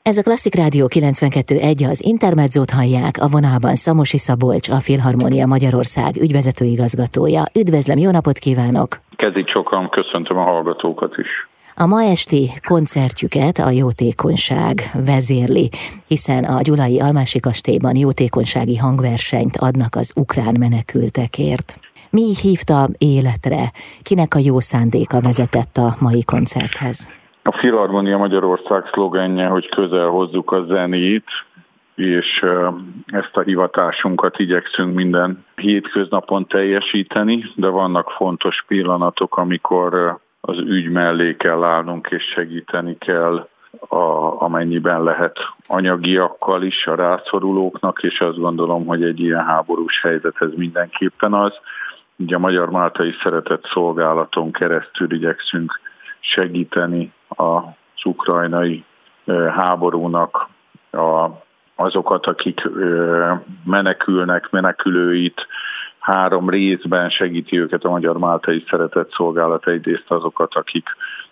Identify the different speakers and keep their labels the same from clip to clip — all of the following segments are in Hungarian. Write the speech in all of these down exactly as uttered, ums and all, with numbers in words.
Speaker 1: Ez a Klasszik Rádió kilencvenkettő pont egy, az Intermedzót hallják, a vonalban Szamosi Szabolcs, a Filharmonia Magyarország ügyvezető igazgatója. Üdvözlöm, jó napot kívánok!
Speaker 2: Kezi csokam, köszöntöm a hallgatókat is.
Speaker 1: A ma esti koncertjüket a jótékonyság vezérli, hiszen a gyulai Almási kastélyban jótékonysági hangversenyt adnak az ukrán menekültekért. Mi hívta életre? Kinek a jó szándéka vezetett a mai koncerthez?
Speaker 2: A Filharmonia Magyarország szlogenje, hogy közel hozzuk a zenét, és ezt a hivatásunkat igyekszünk minden hétköznapon teljesíteni, de vannak fontos pillanatok, amikor az ügy mellé kell állnunk, és segíteni kell, a, amennyiben lehet anyagiakkal is a rászorulóknak, és azt gondolom, hogy egy ilyen háborús helyzet ez mindenképpen az. Ugye a Magyar Máltai Szeretett Szolgálaton keresztül igyekszünk segíteni az ukrajnai háborúnak a, azokat, akik menekülnek, menekülőit. Három részben segíti őket a Magyar Máltai Szeretett Szolgálat, egyrészt azokat, akik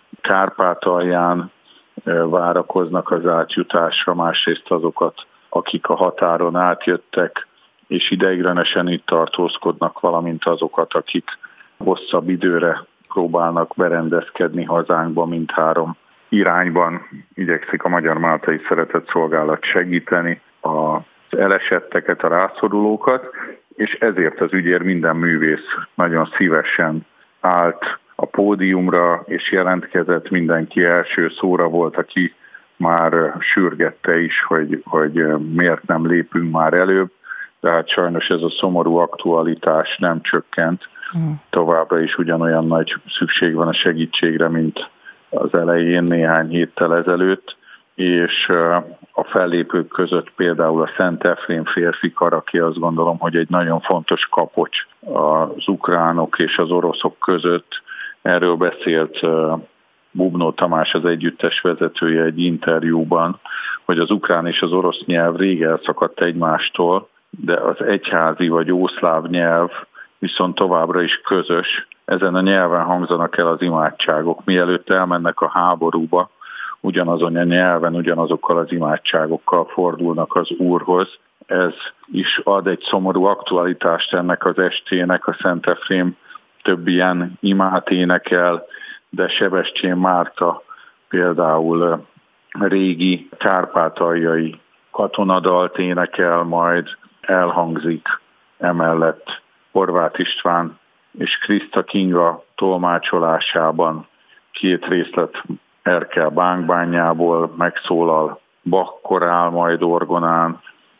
Speaker 2: Kárpátalján várakoznak az átjutásra, másrészt azokat, akik a határon átjöttek, és ideiglenesen itt tartózkodnak, valamint azokat, akik hosszabb időre próbálnak berendezkedni hazánkba, mindhárom irányban igyekszik a Magyar Máltai Szeretett Szolgálat segíteni az elesetteket, a rászorulókat, és ezért az ügyért minden művész nagyon szívesen állt a pódiumra, és jelentkezett, mindenki első szóra volt, aki már sürgette is, hogy, hogy miért nem lépünk már előbb, de hát sajnos ez a szomorú aktualitás nem csökkent. Továbbra is ugyanolyan nagy szükség van a segítségre, mint az elején néhány héttel ezelőtt, és a fellépők között például a Szent Efrém férfi kar, aki azt gondolom, hogy egy nagyon fontos kapocs az ukránok és az oroszok között. Erről beszélt Bubnó Tamás, az együttes vezetője egy interjúban, hogy az ukrán és az orosz nyelv rég elszakadt egymástól, de az egyházi vagy ószláv nyelv viszont továbbra is közös. Ezen a nyelven hangzanak el az imádságok. Mielőtt elmennek a háborúba, ugyanazon a nyelven, ugyanazokkal az imádságokkal fordulnak az Úrhoz. Ez is ad egy szomorú aktualitást ennek az estének. A Szent Efrém több ilyen imát énekel, de Sebestyén Márta például régi kárpátaljai katonadalt énekel, majd elhangzik emellett Horváth István és Kriszta Kinga tolmácsolásában két részlet Erkel Bánkbányából megszólal Bach korál majd orgonán,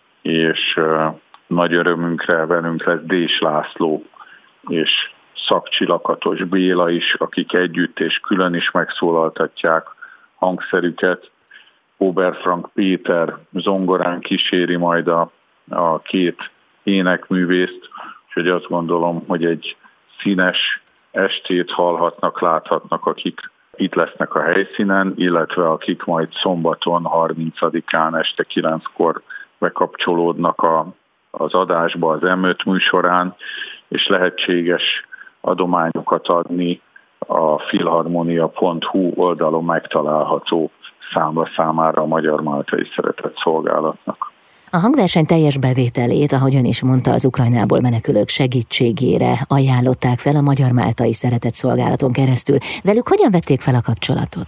Speaker 2: és nagy örömünkre velünk lesz Dés László és Szakcsi Lakatos Béla is, akik együtt és külön is megszólaltatják hangszerüket. Oberfrank Péter zongorán kíséri majd a, a két énekművészt, úgyhogy azt gondolom, hogy egy színes estét hallhatnak, láthatnak, akik itt lesznek a helyszínen, illetve akik majd szombaton, harmincadikán este kilenckor bekapcsolódnak a, az adásba az em öt műsorán, és lehetséges adományokat adni a filharmonia pont hu oldalon megtalálható számla számára a Magyar Máltai Szeretett Szolgálatnak.
Speaker 1: A hangverseny teljes bevételét, ahogy ön is mondta, az Ukrajnából menekülők segítségére ajánlották fel a Magyar Máltai Szeretett Szolgálaton keresztül. Velük hogyan vették fel a kapcsolatot?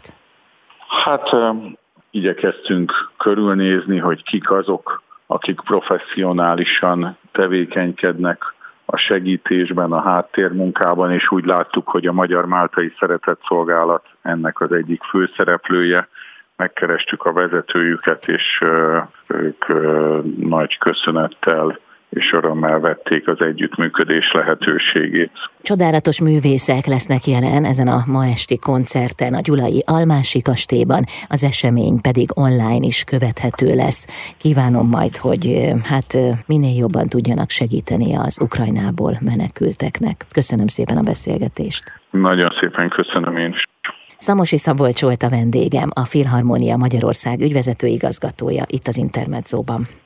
Speaker 2: Hát igyekeztünk körülnézni, hogy kik azok, akik professzionálisan tevékenykednek a segítésben, a háttérmunkában, és úgy láttuk, hogy a Magyar Máltai Szeretett Szolgálat ennek az egyik főszereplője. Megkerestük a vezetőjüket, és ők nagy köszönettel és örömmel vették az együttműködés lehetőségét.
Speaker 1: Csodálatos művészek lesznek jelen ezen a ma esti koncerten a gyulai Almási kastélyban, az esemény pedig online is követhető lesz. Kívánom majd, hogy hát minél jobban tudjanak segíteni az Ukrajnából menekülteknek. Köszönöm szépen a beszélgetést.
Speaker 2: Nagyon szépen köszönöm én is.
Speaker 1: Szamosi Szabolcs volt a vendégem, a Filharmonia Magyarország ügyvezető igazgatója itt az Intermedzóban.